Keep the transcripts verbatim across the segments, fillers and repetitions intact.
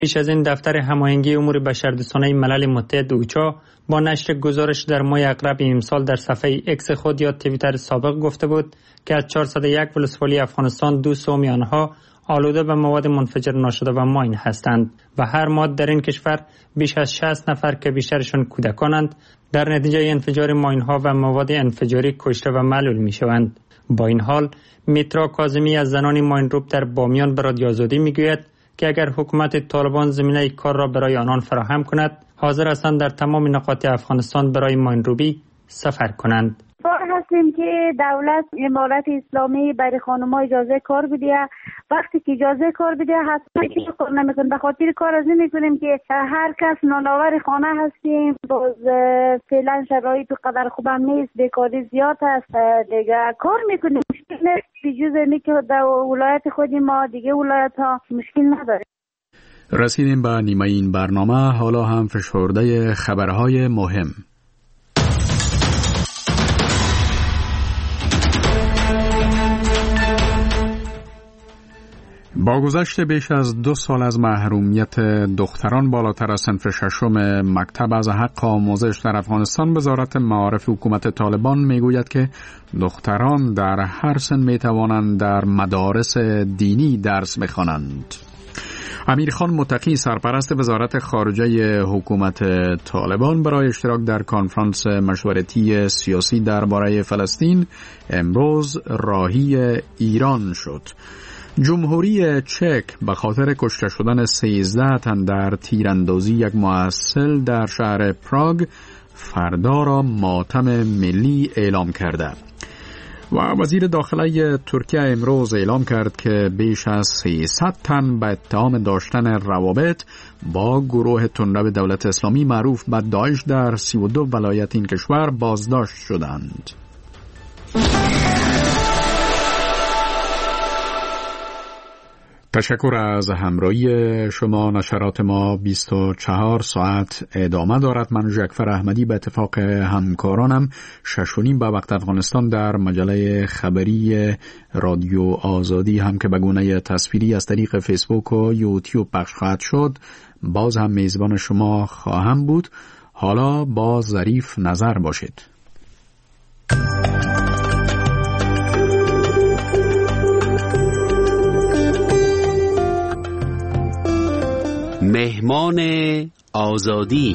پیش از این دفتر هماهنگی امور بشردوستانه ملل متحد اوچا با نشر گزارش در ماه اقرب امسال در صفحه اکس خود یا توییتر سابق گفته بود که از چهارصد و یک ولسوالی افغانستان دو سوم آنها آلوده به مواد منفجر ناشده و ماین هستند و هر ماه در این کشور بیش از شصت نفر که بیشترشان کودکانند در نتیجه انفجار ماین ها و مواد انفجاری کشته و معلول می شوند. با این حال میترا کاظمی از زنان ماینروب در بامیان به رادیو آزادی می گوید که اگر حکومت طالبان زمینه کار را برای آنان فراهم کند حاضر هستند در تمام نقاط افغانستان برای ماینروبی سفر کنند. هستیم که دولت امارت اسلامی برای خانم‌ها اجازه کار بده. وقتی که اجازه کار بده حتما که کار نمی‌کنه. به خاطر کار از این می‌کنیم که هر کس نانآور خانه هستیم. باز فعلا شرایط قدر خوبم نیست، بیکاری زیاد است دیگه. کار می‌کنیم مشکل نیست. بجز اینکه که در ولایت خودی ما دیگه ولایت‌ها مشکل نداره. رسیدیم به نیمه این برنامه. حالا هم فشرده خبرهای مهم. با گذشت بیش از دو سال از محرومیت دختران بالاتر از صنف ششم مکتب از حق آموزش در افغانستان، وزارت معارف حکومت طالبان میگوید که دختران در هر سن میتوانند در مدارس دینی درس بخوانند. امیرخان متقی سرپرست وزارت خارجه حکومت طالبان برای اشتراک در کنفرانس مشورتی سیاسی درباره فلسطین امروز راهی ایران شد. جمهوری چک به خاطر کشته شدن سیزده تن در تیراندازی یک محصل در شهر پراگ فردا را ماتم ملی اعلام کرده و وزیر داخله ترکیه امروز اعلام کرد که بیش از سیصد تن به اتهام داشتن روابط با گروه تندرو دولت اسلامی معروف به داعش در سی و دو ولایت این کشور بازداشت شدند. تشکر از همراهی شما. نشرات ما بیست و چهار ساعت ادامه دارد. من جعفر احمدی به اتفاق همکارانم شش و نیم به وقت افغانستان در مجله خبری رادیو آزادی هم که به گونه تصویری از طریق فیسبوک و یوتیوب پخش خواهد شد باز هم میزبان شما خواهم بود. حالا با ظریف نظر باشید. مهمان آزادی.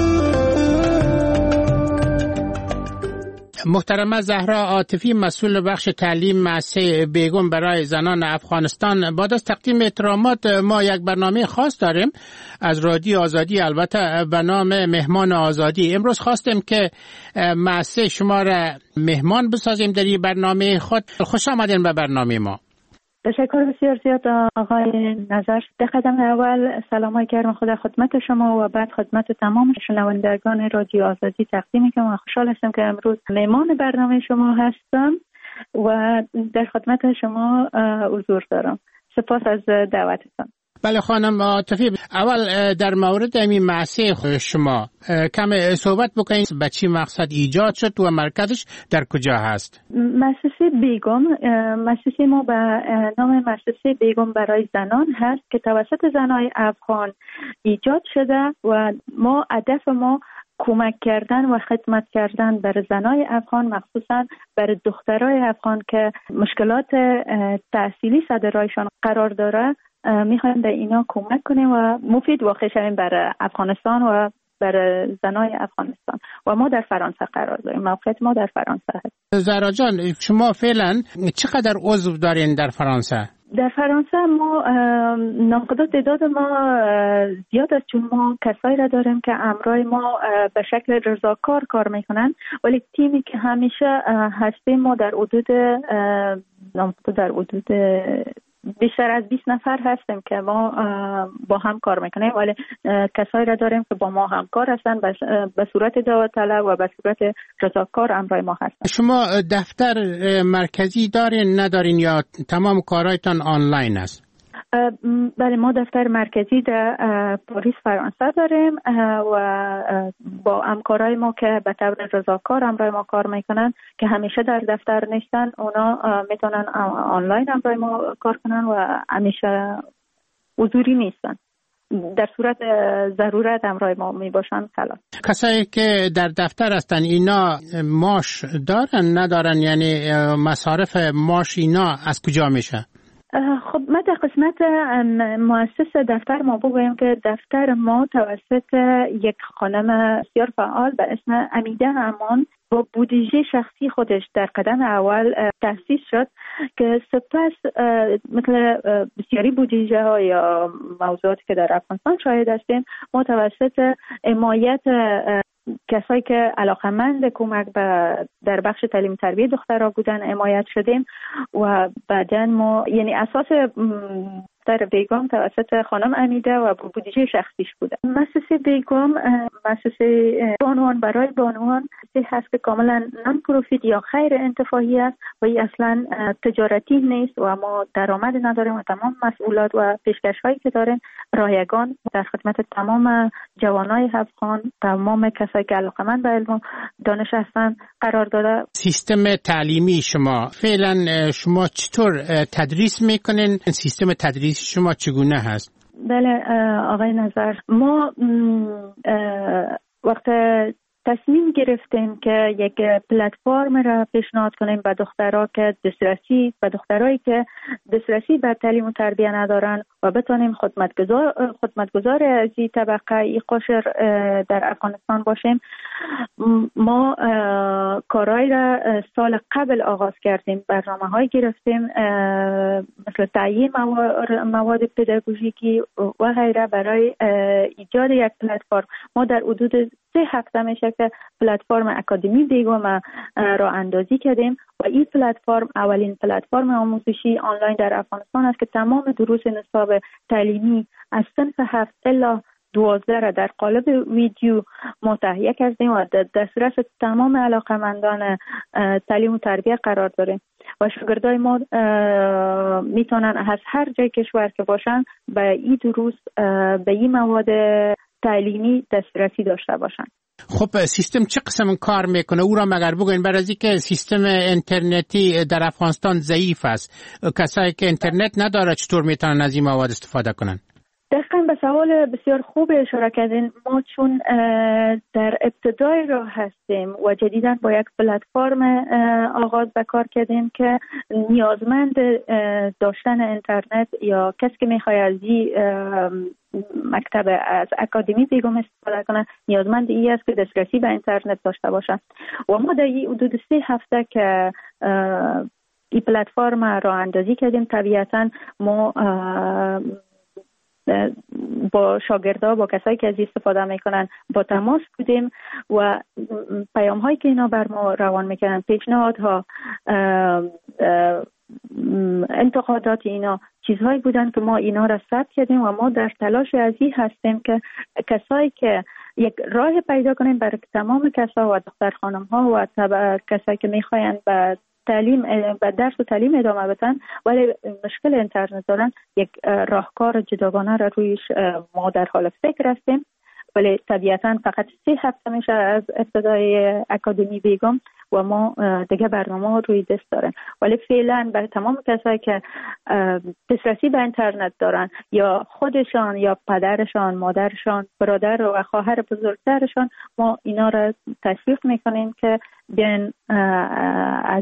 محترمه زهرا عاطفی، مسئول بخش تعلیم مؤسسه بیگم برای زنان افغانستان، بعد از تقدیم احترامات ما یک برنامه خاص داریم از رادیو آزادی، البته به نام مهمان آزادی. امروز خواستیم که مؤسسه شما را مهمان بسازیم در این برنامه خود. خوش آمدین به برنامه ما. تشکر بسیار زیاد آقای نظر. در قدم اول سلامای گرم خدا خدمت شما و بعد خدمت تمام شنوندگان رادیو آزادی تقدیم میکنم. خوشحال هستم که امروز مهمان برنامه شما هستم و در خدمت شما حضور دارم. سپاس از دعوتتان. بله خانم عاطفی، اول در مورد این مؤسسه شما کم صحبت بکنید. به چی مقصد ایجاد شد و مرکزش در کجا هست؟ مؤسسه بیگم، مؤسسه ما به نام مؤسسه بیگم برای زنان هست که توسط زنای افغان ایجاد شده و ما هدف ما کمک کردن و خدمت کردن بر زنای افغان، مخصوصا بر دخترای افغان که مشکلات تحصیلی سر رایشان قرار داره. میخوایم به اینا کمک کنیم و مفید واقع شویم برای افغانستان و برای زنای افغانستان. و ما در فرانسه قرار داریم. موقعیت ما در فرانسه هست. زهرا جان، شما فعلا چقدر عضو دارین در فرانسه؟ در فرانسه ما ناقص تعداد ما زیاد است، چون ما کسایی را داریم که همراه ما به شکل رضاکار کار میکنن، ولی تیمی که همیشه هستیم ما در حدود در حدود بیشتر از بیست نفر هستیم که ما با هم کار میکنیم، ولی کسایی را داریم که با ما همکار هستن به صورت دعوت طلب و به صورت رضاکار همراه ما هستن. شما دفتر مرکزی دارین ندارین یا تمام کارهایتان آنلاین است؟ بله، ما دفتر مرکزی در پاریس فرانسه داریم و با همکارای ما که به طور رضاکار همراه ما کار میکنن که همیشه در دفتر نیستن، اونا میتونن آنلاین همراه ما کار کنن و همیشه حضوری نیستن. در صورت ضرورت همراه ما می باشن سلام. کسایی که در دفتر هستن اینا معاش دارن ندارن، یعنی مصارف معاش اینا از کجا میشه؟ خب ما در قسمت مؤسس دفتر ما بگویم که دفتر ما توسط یک خانم بسیار فعال به اسم امیده امان با بودجه شخصی خودش در قدم اول تأسیس شد که سپس مثل بسیاری بودجه ها یا موضوعاتی که در افغانستان شاهد هستیم ما توسط حمایت کسایی که علاقمند کمک به در بخش تعلیم تربیت دخترها بودن حمایت شدیم و بعداً ما یعنی اساس در بیگم توسط خانم امیده و بودجه شخصیش بوده. مؤسسه بیگم مؤسسه بانوان برای بانوان هست که کاملا نان پروفیت یا غیر انتفاعی است و این اصلا تجارتی نیست و ما درآمد نداریم و تمام مسئولات و پیشکش‌هایی که داریم رایگان در خدمت تمام جوانای افغان، تمام کسایی که علاقه‌مند به علم و دانش هستند قرار داده. سیستم تعلیمی شما فعلا شما چطور تدریس میکنین؟ سیستم تدریس شما چگونه هست؟ بله آقای نظر، ما وقت تصمیم گرفتیم که یک پلتفرم را پیشنهاد کنیم به دخترها که دسترسی به دخترایی که دسترسی به تعلیم و تربیت ندارن و بتونیم خدمتگزار خدمتگزار از این طبقه این قشر در افغانستان باشیم. ما کارهای را سال قبل آغاز کردیم، برنامه‌های گرفتیم مثل تعیین مواد پداگوژیکی و غیره برای ایجاد یک پلتفرم. ما در حدود سه هفته میشه که پلتفرم اکادمی بیگم را اندازی کردیم و این پلتفرم اولین پلتفرم آموزشی آنلاین در افغانستان است که تمام دروس نصاب تعلیمی از صنف هفت الی دوازده را در قالب ویدیو ما تهیه کردیم و در دسترس تمام علاقمندان تعلیم و تربیت قرار داریم و شاگردای ما میتونن از هر جای کشور که باشن به این دروس به این مواد تعلیمی دسترسی داشته باشن. خب سیستم چه قسم کار میکنه؟ او را مگر بگوین، برای از اینکه سیستم اینترنتی در افغانستان ضعیف است، کسایی که اینترنت نداره چطور میتونن از این مواد استفاده کنن؟ دقیقاً به سوال بسیار خوب اشاره کردین. ما چون در ابتدای راه هستیم و جدیداً با یک پلتفرم آغاز به کار کردیم که نیازمند داشتن اینترنت یا کسی که میخواد از این مکتب از اکادمی بیگم استفاده کنه نیازمند این است که دسترسی به اینترنت داشته باشه و ما در این حدود سه هفته که این پلتفرم را اندازی کردیم طبیعتاً ما با شاگردها با کسایی که از استفاده میکنن با تماس بودیم و پیام هایی که اینا بر ما روان میکنن، پیشنهادها، انتقادات اینا چیزهایی بودن که ما اینا را ثبت کردیم و ما در تلاش از این هستیم که کسایی که یک راه پیدا کنیم برای تمام کسا و دختر خانم ها و کسایی که میخواین به تعلیم به درس و تعلیم ادامه بدن ولی مشکل اینترنت دارن یک راهکار جداگانه را رویش ما در حال فکر هستیم. ولی طبیعتاً فقط سه هفته میشه از ابتدای اکادمی بیگم و ما دیگه برنامه روی دست دارن، ولی فعلا برای تمام کسایی که دسترسی به اینترنت دارن یا خودشان یا پدرشان، مادرشان، برادر و خواهر بزرگترشان ما اینا را تشویق میکنیم که بیان از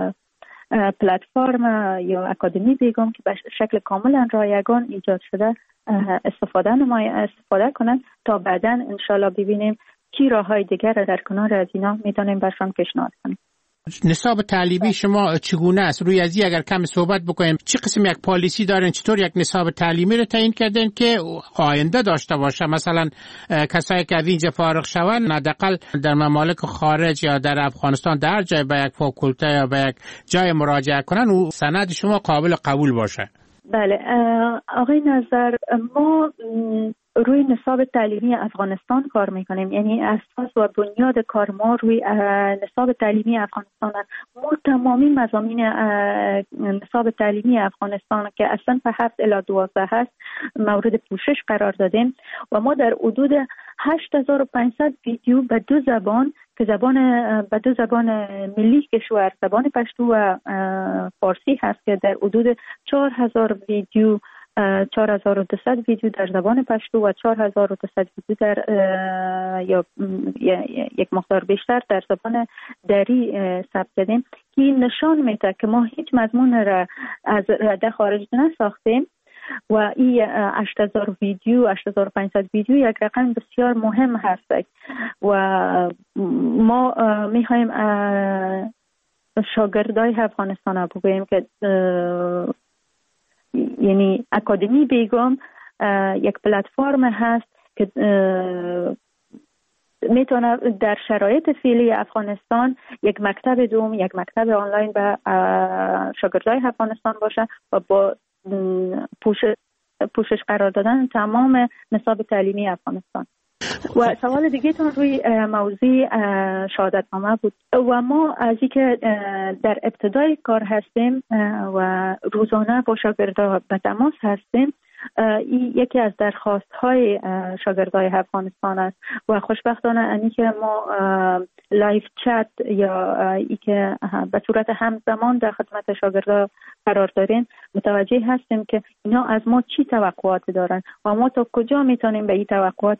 پلتفرم یا اکادمی بیگم که به شکل کاملا رایگان ایجاد شده استفاده نمای استفاده کنن تا بعداً انشالله ببینیم کی راههای دیگر را در کنار از اینا میتونیم برشان پیشنهاد کنیم. نصاب تعلیمی شما چگونه است؟ روی از این اگر کم صحبت بکنیم، چه قسم یک پالیسی دارین؟ چطور یک نصاب تعلیمی رو تعیین کردین که آینده داشته باشه؟ مثلا کسایی که از اینجا فارغ شوند حداقل در ممالک خارج یا در افغانستان در جای به یک فاکولته یا به یک جای مراجعه کنن و سند شما قابل قبول باشه. بله آقای نظر، ما روی نصاب تعلیمی افغانستان کار میکنیم، یعنی اساس و بنیاد کار ما روی نصاب تعلیمی افغانستان است. ما تمامی مضامین نصاب تعلیمی افغانستان که اصلا به هفت الی دوازده هست مورد پوشش قرار دادیم و ما در حدود هشت هزار و پانصد ویدیو به دو زبان که زبان به دو زبان ملی کشور، زبان پشتو و فارسی هست که در حدود چهار هزار ویدیو چهار هزار و دویست ویدیو در زبان پشتو و چهار هزار و دویست ویدیو در یا یک مقدار بیشتر در زبان دری ثبت کردیم که نشان میده که ما هیچ مضمون را از رده خارج نساختیم و این هشت هزار ویدیو هشت هزار و پانصد ویدیو یک رقم بسیار مهم هست و ما میخوایم شاگردای افغانستان بگوییم که یعنی اکادمی بیگم یک پلتفرم هست که میتونه در شرایط فعلی افغانستان یک مکتب دوم، یک مکتب آنلاین به شاگردای افغانستان باشه و با پوشش پوشش قرار دادن تمام نصاب تعلیمی افغانستان. و سوال دیگه تون روی موضوع شهادتنامه بود و ما از اینکه در ابتدای کار هستیم و روزانه با شاگردان به تماس هستیم، این یکی از درخواست های شاگردای افغانستان است و خوشبختانه اینی که ما لایف چت یا ای که به صورت همزمان در خدمت شاگردان قرار داریم متوجه هستیم که اینا از ما چی توقعاتی دارن و ما تا کجا میتونیم به این توقعات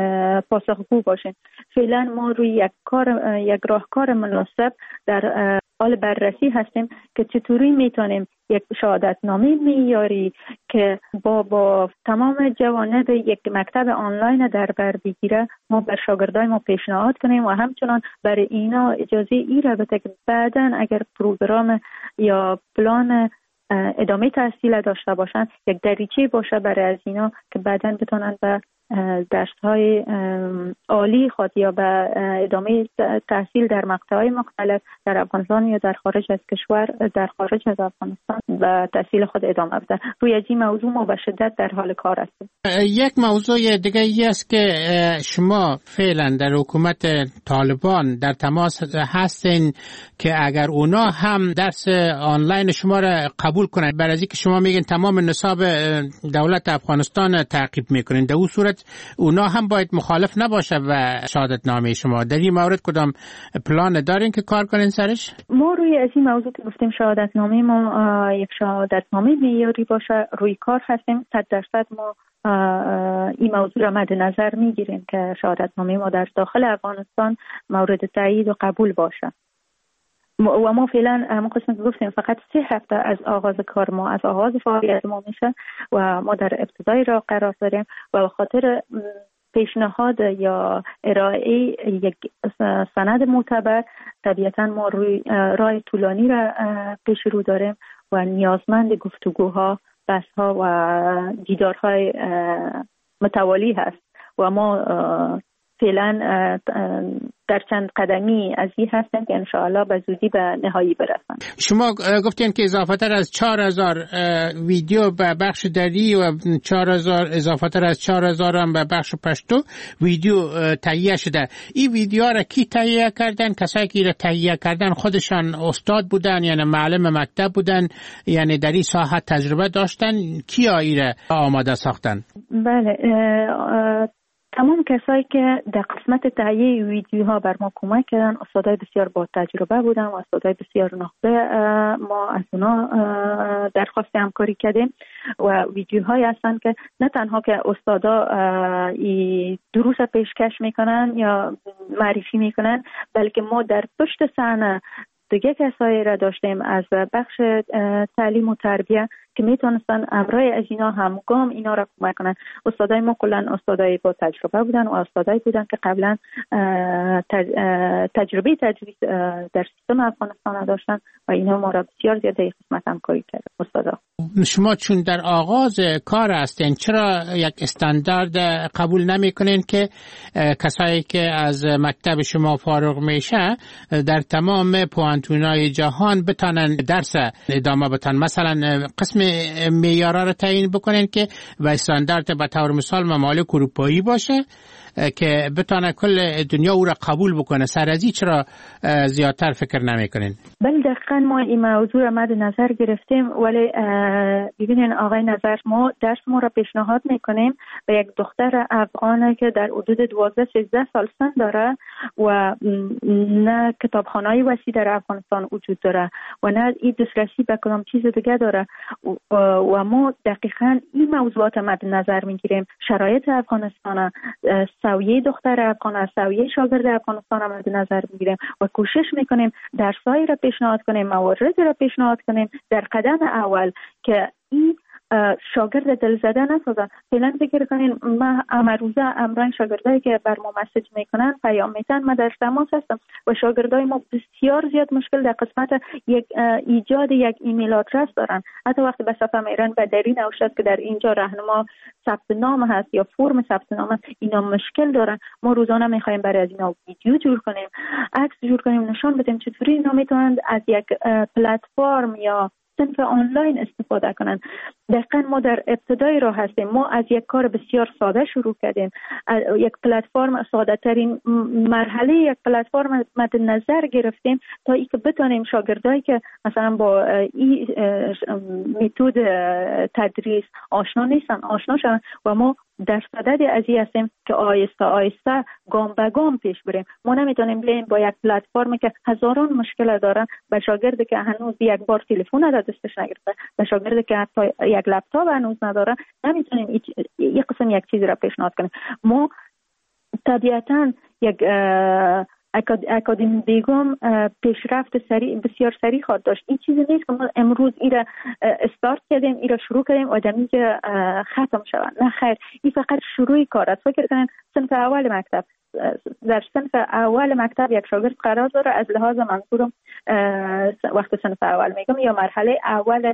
پاسخگو باشیم. فعلا ما روی یک کار یک راهکار مناسب در حال بررسی هستیم که چطوری میتونیم یک شهادتنامه معیاری که با با تمام جوانب یک مکتب آنلاین در بر بگیره ما بر شاگردای ما پیشنهاد کنیم و همچنان برای اینا اجازه ای را بده که بعداً اگر پروگرام یا پلان ادامه تحصیل داشته باشن یک دریچه باشه برای از اینا که بعداً بتونن به درس‌های عالی خود یا به ادامه تحصیل در مقطع‌های مختلف در افغانستان یا در خارج از کشور در خارج از افغانستان به تحصیل خود ادامه بده. روی این موضوع ما به شدت در حال کار هستیم. یک موضوع دیگه ای است که شما فعلا در حکومت طالبان در تماس هستین که اگر اونا هم درس آنلاین شما را قبول کنن، برای اینکه شما میگین تمام نصاب دولت افغانستان تعقیب میکنین، در اون صورت اونا هم باید مخالف نباشه و شهادتنامه شما. در این مورد کدام پلان دارین که کار کنین سرش؟ ما روی از این موضوع که گفتیم شهادتنامه ما یک شهادتنامه معیاری باشه روی کار هستیم. صد درصد ما این موضوع را مد نظر میگیریم که شهادتنامه ما در داخل افغانستان مورد تایید و قبول باشه. و ما فعلا ما قسمت گفتیم فقط سه هفته از آغاز کار ما از آغاز فعالیت ما میشه و ما در ابتدای راه قرار داریم و به خاطر پیشنهاد یا ارائه یک سند معتبر طبیعتا ما روی راه طولانی را پیش رو داریم و نیازمند گفتگوها، بحث‌ها و دیدارهای متوالی هست و ما فعلا در چند قدمی از این هستن که انشاءالله به زودی به نهایی برسن. شما گفتین که اضافه تر از چهار هزار ویدیو به بخش دری و چهار هزار اضافه تر از چهار هزار هم به بخش پشتو ویدیو تهیه شده. این ویدیو را کی تهیه کردن؟ کسایی که را تهیه کردن خودشان استاد بودن یعنی معلم مکتب بودن یعنی در این ساحت تجربه داشتن؟ کی آیره آماده ساختن؟ بله تمام کسایی که در قسمت تهیه ویدیوها بر ما کمک کردن استادای بسیار با تجربه بودن و استادای بسیار نخبه. ما از اونا درخواست همکاری کردیم و ویدیوهایی هستن که نه تنها که استادا دروس پیشکش میکنن یا معرفی میکنن بلکه ما در پشت صحنه دیگه کسایی را داشتیم از بخش تعلیم و تربیه که میتونستن امرای از اینا همگام اینا را کمک کنن. استادای ما کلن استادای با تجربه بودن و استادایی بودن که قبلا تجربه تدریس در سیستم افغانستان داشتن و اینا ما را بسیار زیاده قسمت همکاری کردن استادا. شما چون در آغاز کار هستین چرا یک استاندارد قبول نمی کنین که کسایی که از مکتب شما فارغ میشه در تمام پوانتونای جهان بتانن درس ادامه بدن؟ مثلا قسم معیارا رو تعیین بکنین که و استاندارد به طور مثال ممالک اروپایی باشه که بتونه کل دنیا او را قبول بکنه. سر از این چرا زیادتر فکر نمی کنین؟ بله دقیقا ما این موضوع را مد نظر گرفتیم ولی ببینین آقای نظر، ما درس ما را پیشنهاد میکنیم به یک دختر افغانه که در حدود دوازده سیزده سال سن داره و نه کتابخانه‌ای وسیع در افغانستان وجود داره و نه این دسترسی به کدام چیز دیگه داره و ما دقیقاً این موضوعات مد نظر میگیریم. شرایط افغانستان، سویه دختر افغان، سویه شاگرد افغانستان مد نظر میگیریم و کوشش میکنیم درسایی را پیشنهاد کنیم، مواردی را پیشنهاد کنیم در قدم اول که این شاگرد دلزده نسازن. فعلا فکر کنین ما امروزه امران شاگردایی که بر ما مسیج میکنن، پیام میتن، ما در تماس هستم و شاگردای ما بسیار زیاد مشکل در قسمت یک ایجاد یک ایمیل آدرس دارن. حتی وقتی به صفحه میرن به دری نوشته که در اینجا راهنما ثبت نام هست یا فرم ثبت نام هست، اینا مشکل دارن. ما روزانه میخوایم برای از اینا ویدیو جور کنیم، عکس جور کنیم، نشان بدیم چطوری اینا میتونن از یک پلتفرم یا صنف آنلاین استفاده کنند. دقیقاً ما در ابتدای راه هستیم. ما از یک کار بسیار ساده شروع کردیم، یک پلتفرم ساده ترین مرحله یک پلتفرم مد نظر گرفتیم تا اینکه بتونیم شاگردایی که مثلا با این متد تدریس آشنا نیستن آشنا شون و ما در صدد از این هستیم که آیسته آیسته گام به گام پیش بریم. ما نمیتونیم بریم با یک پلتفرمی که هزاران مشکل دارن به شاگردی که هنوز یک بار تلفن را دستش نگرفته، به شاگردی که حتی یک لپتاپ هنوز نداره، نمیتونیم یک قسم یک چیزی را پیشنهاد کنیم. ما طبیعتاً یک اکادمی بیگم پیشرفت سریع بسیار سریع خواهد داشت. این چیزی نیست که ما امروز ایره استارت کردیم، ایره شروع کردیم آدمی که ختم شود. نه خیر، این فقط شروعی کار است. فکر کنین صنف اول مکتب، در صنف اول مکتب یک شاگرد قرار داره، از لحاظ منظورم وقت صنف اول میگم یا مرحله اول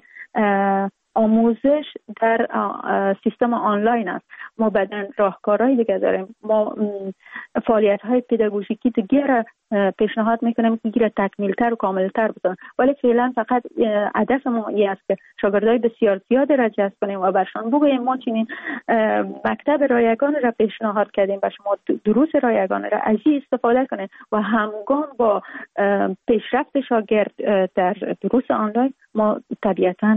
آموزش در سیستم آنلاین است. ما بعدن راهکارهای دیگه داریم، ما فعالیت های پداگوژیکی دیگه را پیشنهاد میکنیم که گیره تکمیلتر و کاملتر بکنن، ولی فعلا فقط هدف ما این است که شاگردای بسیار زیاد را جذب کنیم و برشان بگوییم ما چنین مکتب رایگان را پیشنهاد کردیم و شما دروس رایگان را از این استفاده کنید و همگام با پیشرفت شاگرد در دروس آنلاین ما طبیعتاً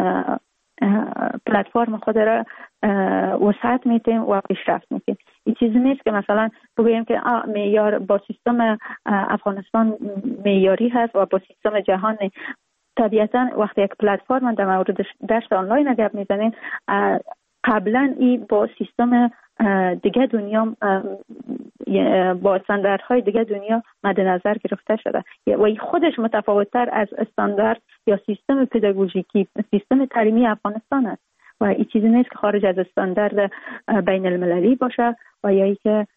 پلتفرم خود را وسعت میتیم و پیشرفت میتیم. این چیزی نیست که مثلا بگوییم که معیار با سیستم افغانستان معیاری هست و با سیستم جهانی. طبیعتاً وقتی یک پلتفرم در مورد درس آنلاین گپ میزنیم، قبلا این با سیستم دیگه دنیا با استانداردهای دیگه دنیا مد نظر گرفته شده و این خودش متفاوت‌تر از استاندارد یا سیستم پداگوژیکی سیستم تعلیمی افغانستان است و این چیزی نیست که خارج از استاندارد بین المللی باشه و یا ای که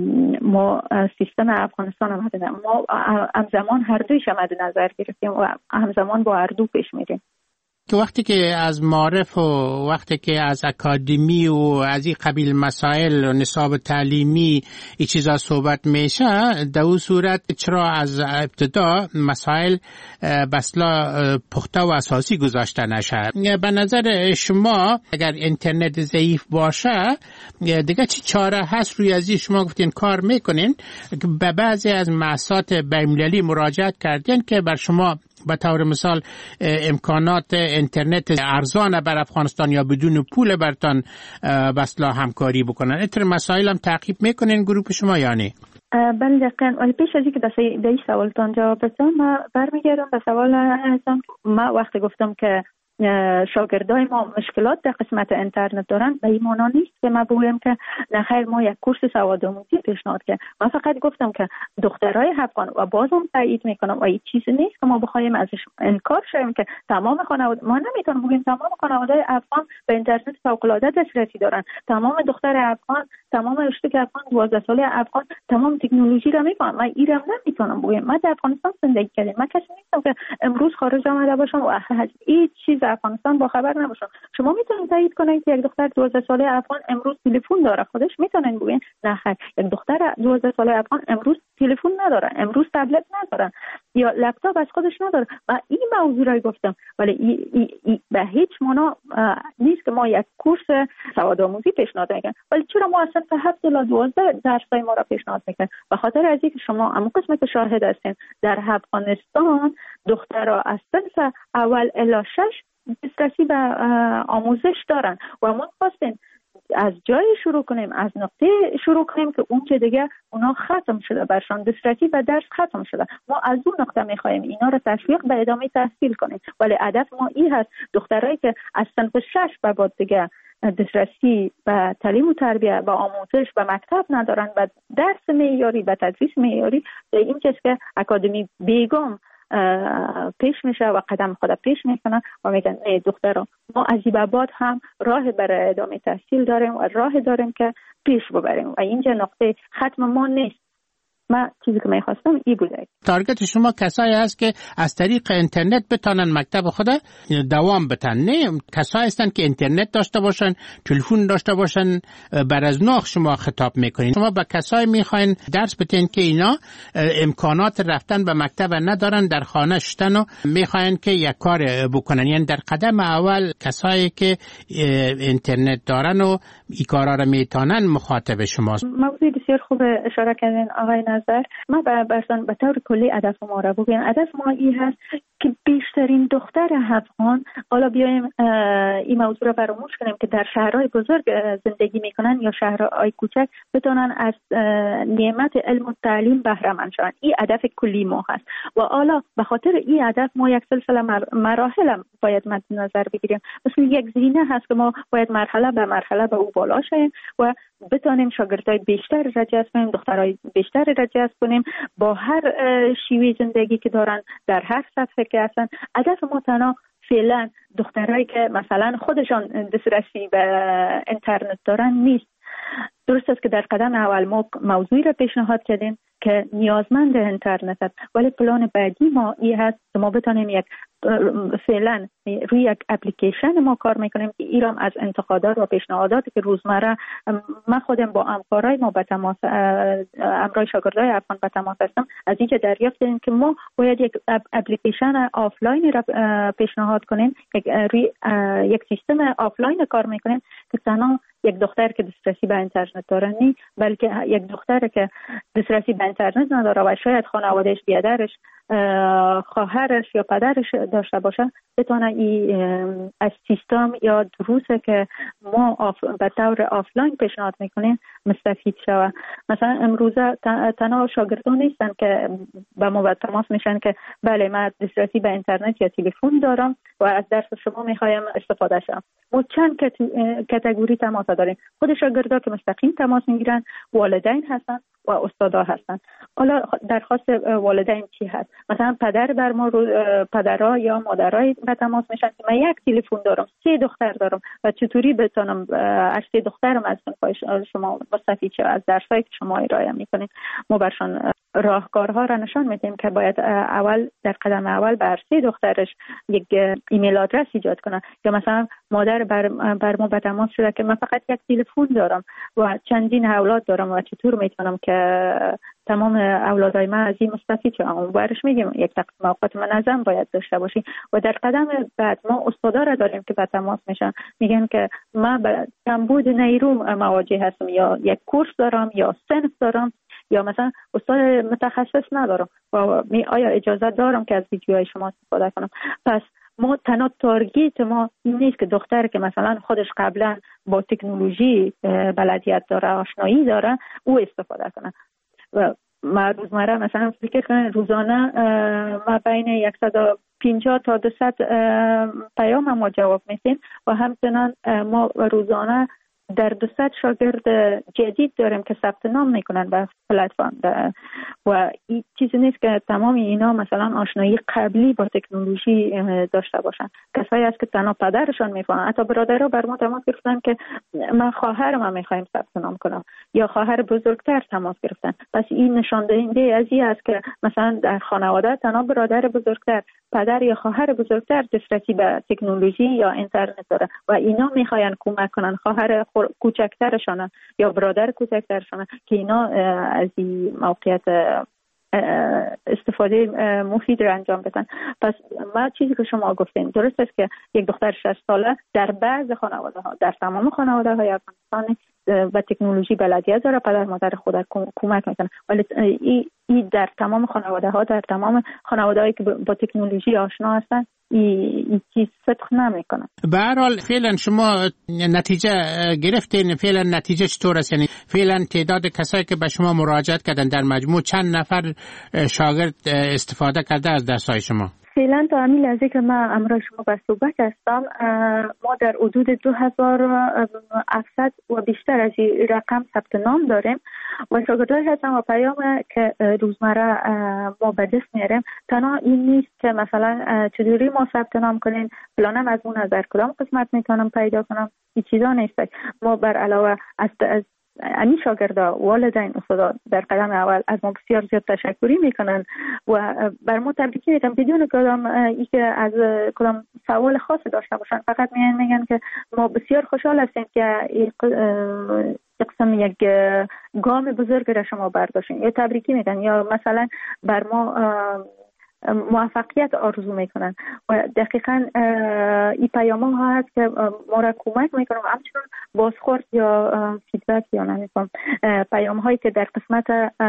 ما سیستم افغانستان مد نظر ما همزمان هر دویش مد نظر گرفتیم و همزمان با هر دو پیش میریم. که وقتی که از معارف و وقتی که از اکادمی و از این قبیل مسائل و نصاب تعلیمی این چیزا صحبت میشه، در اون صورت چرا از ابتدا مسائل بسلا پخته و اساسی گذاشته نشه؟ به نظر شما اگر اینترنت ضعیف باشه دیگه چی چاره هست؟ روی ازی شما گفتین کار میکنین، به بعضی از مؤسسات بین‌المللی مراجعت کردین که بر شما به طور مثال امکانات اینترنت ارزان بر افغانستان یا بدون پول برتان بسلا همکاری بکنن. اتر مسائل هم تعقیب میکنین گروه شما یا نه؟ بله دقیقاً. ولی پیش از اینکه به این سوالتان جواب بدم، ما برمیگردم به سوال ازم. ما وقتی گفتم که شاگردای ما مشکلات در قسمت اینترنت دارن، به این معنا نیست که ما بگویم که نخیر ما یک کورس سواد آموزی پیشنهاد کردیم. من فقط گفتم که دخترای افغان و بازم تایید میکنم و این چیزی نیست که ما بخوایم ازش انکار شیم که تمام خانواده ما نمیتونیم بگیم تمام خانواده افغان به اینترنت فوق العاده دسترسی دارن، تمام دختر افغان، تمام اشتک افغان، دوازده ساله افغان تمام تکنولوژی را میفهمن. من ایران نمیتونم بگم، من در افغانستان زندگی کردم، من کسی نیستم که امروز خارج آمده باشم و هیچ چیز افغانستان با خبر نباشم. شما میتونید تایید کنید که یک دختر دوازده ساله افغان امروز تلفن داره، خودش میتونن بگین نه خیر یک دختر دوازده ساله افغان امروز تلفن نداره، امروز تبلت نداره یا لپتاپ از خودش نداره. و این موضوع را گفتم، ولی ای ای ای به هیچ معنا نیست که ما یک کورس سواد آموزی پیشنهاد میکنیم. ولی چرا ما اصلا تا هفت تا دوازده درسای ما را پیشنهاد میکنیم؟ به خاطر از اینکه شما اما قسمت شاهد هستین در افغانستان دخترها از صنف اول الی شش دسترسی به آموزش دارن و ما خواستیم از جای شروع کنیم، از نقطه شروع کنیم که اون که دیگه اونا ختم شده، برشان دسترسی به درس ختم شده. ما از اون نقطه میخوایم اینا رو تشویق به ادامه تحصیل کنیم، ولی هدف ما این هست دخترایی که از صنف شش به بعد دیگه دسترسی به تعلیم و تربیت و آموزش و مکتب ندارن و درس معیاری و تدریس معیاری، این چیز که اکادمی بیگم پیش میشه و قدم خود پیش میکنه و میگن ای دختران ما از این بعد هم راه برای ادامه تحصیل داریم و راه داریم که پیش ببریم و اینجا نقطه ختم ما نیست. من چیزی که میخواستم ای بوده. تارگت شما کسایی هست که از طریق اینترنت بتانن مکتب خود دوام بتن، نه کسایی هستن که اینترنت داشته باشن، تلفن داشته باشن. بر از نوع شما خطاب میکنین، شما به کسایی میخواین درس بتین که اینا امکانات رفتن به مکتب ندارن، در خانه شتن و میخواین که یک کار بکنن. یعنی در قدم اول کسایی که اینترنت دارن و این کارا رو میتونن مخاطب شماست. موضوع بسیار خوب اشاره کردین آقای نظر. ما برسان به طور کلی هدف ما را بگیم. هدف ما این هست که بیشترین دختر افغان، حالا بیایم این موضوع را فراموش کنیم که در شهرهای بزرگ زندگی میکنن یا شهرهای کوچک، بتونن از نعمت علم و تعلیم بهره مند شوند. این هدف کلی ما هست و حالا به خاطر این هدف ما یک سلسله مراحل باید مد نظر بگیریم. مثل یک زینه هست که ما باید مرحله به مرحله به او بالا شیم و بتونیم شاگردای بیشتر را جذب کنیم، دخترای بیشتر را جذب کنیم با هر شیوه زندگی که دارن، در هر سطح که هستن. هدف ما تنها فعلا دخترایی که مثلا خودشان دسترسی به اینترنت دارن نیست. درست است که در قدم اول ما موضوعی را پیشنهاد کردیم که نیازمند اینترنت است، ولی پلان بعدی ما این هست که ما بتونیم یک فعلا روی یک اپلیکیشن ما کار میکنیم که ایرام از انتقادات و پیشنهاداتی که روزمره ما خودم با همکارای ما به تماس، همراه شاگردای افغان به تماس هستم، از اینکه دریافت کردیم که ما باید یک اپلیکیشن آفلاین را پیشنهاد کنیم که روی یک سیستم آفلاین کار میکنیم که تنها یک دختر که دسترسی به اینترنت داره نی، بلکه یک دختر که دسترسی به اینترنت نداره و شاید خانوادهش، بیادرش، خواهرش یا پدرش داشته باشه، بتونه ای از سیستم یا دروسی که ما آف... به طور آفلاین پیشنهاد میکنیم مستفید شوه. مثلا امروزه تنها شاگردان نیستن که با ما تماس میشن که بله من دسترسی به اینترنت یا تلفن دارم و از درس شما میخوایم استفاده شم. ما چند کاتگوری تماس داریم. خود شاگردا که مستقیم تماس میگیرن، والدین هستن و استادا هستن. حالا درخواست والدین چی هست؟ مثلا پدر بر ما رو پدرها یا مادرای به تماس میشن که من یک تلفن دارم، سه دختر دارم و چطوری بتونم از سه دخترم از شما مستفید شم، از درسایی که شما ارائه میکنید. ما برشان راهکارها را نشان میدیم که باید اول در قدم اول بر سه دخترش یک ایمیل آدرس ایجاد کنه، یا مثلا مادر بر, بر ما به تماس شده که من فقط یک تلفن دارم و چندین اولاد دارم و چطور میتونم که تمام اولادای من از این مستفید شدن. اون برش میگیم یک تقسیم اوقات منظم باید داشته باشیم. و در قدم بعد ما استادا را داریم که به تماس میشن، میگن که من به کمبود نیرو مواجه هستم، یا یک کورس دارم یا صنف دارم، یا مثلا استاد متخصص ندارم و می آیا اجازه دارم که از ویدیوهای شما استفاده کنم. پس ما تنها تارگت ما این نیست که دختر که مثلا خودش قبلا با تکنولوژی بلدیت داره، آشنایی داره، او استفاده کنه. و ما روزمره مثلا فکر کنم روزانه ما بین صد و پنجاه تا دویست پیام ما جواب میدیم و همچنان ما روزانه در دویست شاگرد جدید داریم که ثبت نام میکنن به پلتفرم و این چیزی نیست که تمام اینا مثلا آشنایی قبلی با تکنولوژی داشته باشن. کسایی هست که تنها پدرشان میفهمن. حتی برادرها بر ما تماس گرفتن که من خواهرم هم میخوایم ثبت نام کنم، یا خواهر بزرگتر تماس گرفتن. پس این نشان دهنده از این است که مثلا در خانواده تنها برادر بزرگتر، پدر یا خواهر بزرگتر دسترسی به تکنولوژی یا اینترنت داره و اینا میخواین کمک کنن خواهر کوچکترشان یا برادر کوچکترشان که اینا از این موقعیت استفاده مفید را انجام بدن. پس ما چیزی که شما گفتین درست است که یک دختر شش ساله در بعض خانواده ها، در تمام خانواده های افغانستان و تکنولوژی بلدیت داره، پدر مادر خود کمک میکنه. ولی این ای در تمام خانواده ها، در تمام خانواده هایی که با تکنولوژی آشنا هستن این چیز صدق نمیکنه. به هر حال فعلا شما نتیجه گرفتین، فعلا نتیجه چطور است؟ یعنی فعلا تعداد کسایی که به شما مراجعت کردن در مجموع چند نفر شاگرد استفاده کرده از درس‌های شما؟ فعلا تا همین لحظه که من امروز شما به صحبت هستم ما در حدود دو هزار و هفتصد و بیشتر از این رقم ثبت نام داریم و شاگردای هستن و پیام که روزمره ما به دست میاریم تنها این نیست که مثلا چجوری ما ثبت نام کنیم، فلان مضمون از در کدام قسمت میتونم پیدا کنم، این چیزا نیست. ما بر علاوه از امی شاگردا، والدین، استادا در قدم اول از ما بسیار زیاد تشکری میکنن و بر ما تبریکی میگن بدون کدام ای که از کدام سوال خاصی داشته باشن، فقط میگن میگن که ما بسیار خوشحال هستیم که این قسم یک گام بزرگ را شما برداشتین، یا تبریکی میگن یا مثلا بر ما موفقیت آرزو میکنن و دقیقاً این پیام ها هست که ما را کمک میکنن و همچنان بازخورد یا فیدبک یا نمیکنم پیام هایی که در قسمت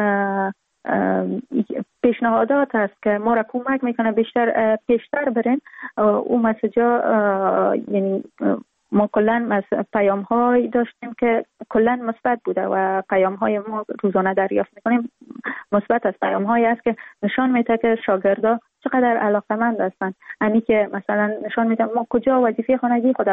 پیشنهادات هست که ما را کمک میکنه بیشتر پیشتر برین. اون مسیجا یعنی ما کلن پیام های داشتیم که کلن مثبت بوده و پیام های ما روزانه دریافت میکنیم مثبت است. پیام هایی است که نشان میده که شاگردا چقدر علاقه‌مند هستند، یعنی که مثلا نشان میده ما کجا وظیفه خانگی خود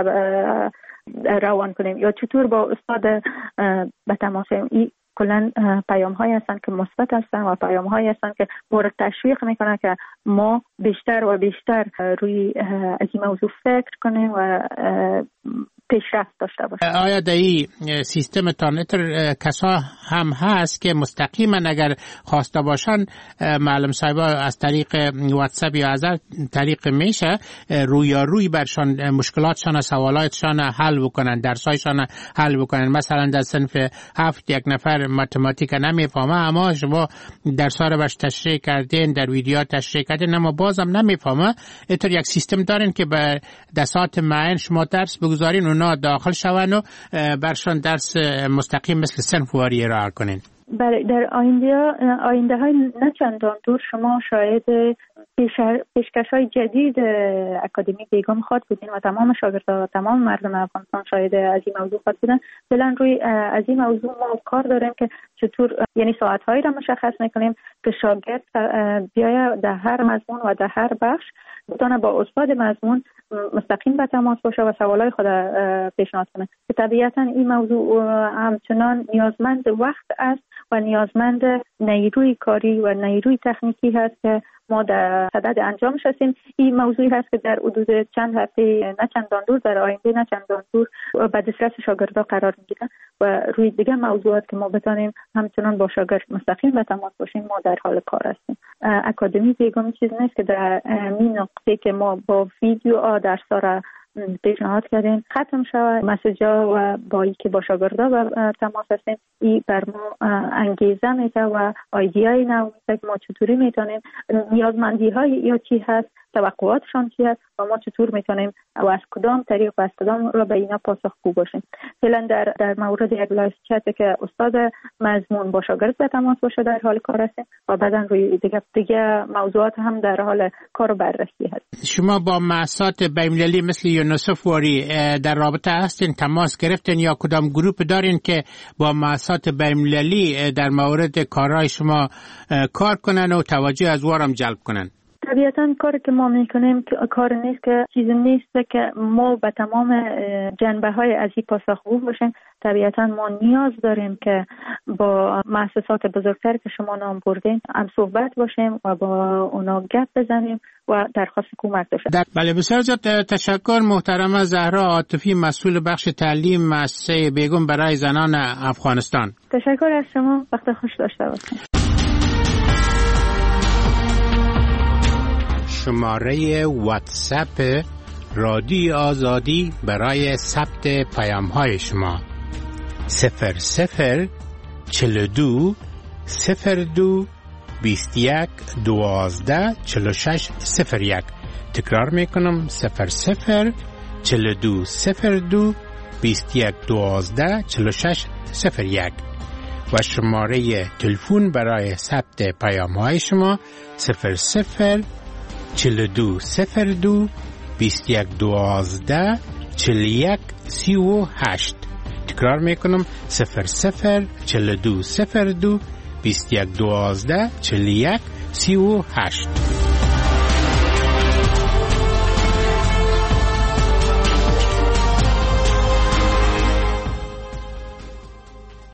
روان کنیم یا چطور با استاد به تماس. این کلا پیام هایی هستند که مثبت هستند و پیام هایی هستند که ما را تشویق میکنه که ما بیشتر و بیشتر روی از این موضوع فکر کنیم و پیشرفت داشته باشه. آیا در این سیستم تانتر کسا هم هست که مستقیما اگر خواسته باشن معلم صاحبا از طریق واتساپ یا از طریق میشه رویاروی برشان مشکلاتشان سوالاتشان حل بکنن، درسایشان حل بکنن؟ مثلا در صنف هفت یک نفر متماتیک نمیفهمه اما شما درس‌ها رو باش تشریح کردین، در ویدیو تشریح کردین اما بازم نمیفهمه، اینطور یک سیستم دارین که به دسات معین شما درس بگذارین اونا داخل شون و برشان درس مستقیم مثل صنفواری ارائه کنین؟ بله، در آینده آینده های نه چندان دور شما شاید پیشکش های جدید اکادمی بیگم خواد بودین و تمام شاگردان و تمام مردم افغانستان شاید از این موضوع خواد بودن. فعلا روی از این موضوع ما کار داریم که چطور یعنی ساعت هایی را مشخص میکنیم که شاگرد بیاید در هر مضمون و در هر بخش بتونه با استاد مضمون مستقیم به تماس باشه و سوالای خود پیشنهاد کنه که طبیعتا این موضوع همچنان نیازمند وقت است و نیازمند نیروی کاری و نیروی تکنیکی هست که ما در صدد انجامش هستیم. این موضوعی هست که در حدود چند هفته نه چندان دور در آینده نه چندان دور به دسترس شاگردان قرار میگیرن و روی دیگه موضوعات که ما بتونیم همچنان با شاگرد مستقیم به تماس باشیم ما در حال کار هستیم. اکادمی بیگم چیز نیست که در این نقطه که ما با ویدیو درس‌ها را پیشنهاد کردیم ختم شود مسیجا و با ای که با شاگردا و تماس هستیم. این بر ما انگیزه میده و ایده‌ای نو میده که ما چطوری میتونیم نیازمندی های یا چی هست، توقعاتشان چی هست و ما چطور میتونیم و از کدام طریق و از کدام را به اینا پاسخگو باشیم. فعلا در در مورد یک لایو چت که استاد مضمون با شاگرد به تماس باشه در حال کار هستیم و بعداً روی دیگه دیگه موضوعات هم در حال کار و بررسی هست. شما با مؤسسات بین‌المللی مثل یونیسف واری در رابطه هستین، تماس گرفتین یا کدام گروپ دارین که با مؤسسات بین‌المللی در مورد کارهای شما کار کنن و توجه از وارم جلب کنن؟ طبیعتاً کاری که ما میکنیم کار نیست که چیزی نیست که ما به تمام جنبه های از این پاسخگو باشیم. طبیعتاً ما نیاز داریم که با مؤسسات بزرگتر که شما نام بردین هم صحبت باشیم و با اونا گپ بزنیم و درخواست کمک داشته. بله، بسیار زیاد تشکر محترمه زهرا عاطفی، مسئول بخش تعلیم مؤسسه بیگم برای زنان افغانستان. تشکر از شما، وقت خوش داشته باشید. شماره واتساپ رادیو آزادی برای ثبت پیام های شما صفر صفر چل دو صفر دو بیست یک دوازده چل شش صفر یک. تکرار میکنم صفر صفر چل دو صفر دو بیست و یک دوازده چهل و شش صفر یک و شماره تلفن برای ثبت پیام های شما صفر صفر چهل و دو صفر دو بیست و یک دوازده چهل و یک سی و هشت. تکرار میکنم صفر صفر چهل و دو صفر دو بیست و یک دوازده چهل و یک سی و هشت.